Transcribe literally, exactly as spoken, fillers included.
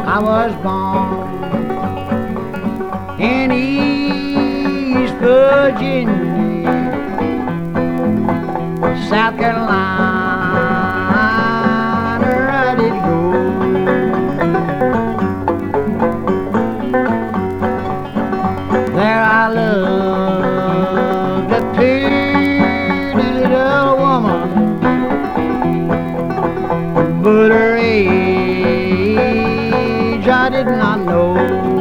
I was born in East Virginia, South Carolina, I did go. There I loved a pretty little woman, but her age I did not know.